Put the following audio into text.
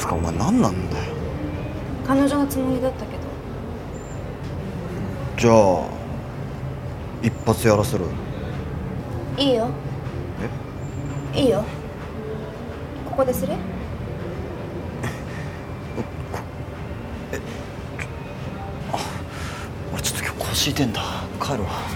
つかお前何なんだよ。 彼女のつもりだったけど。 じゃあ一発やらせろよ。 いいよ。いいよ。ここでする？ 俺ちょっと今日腰痛いんだ。帰るわ。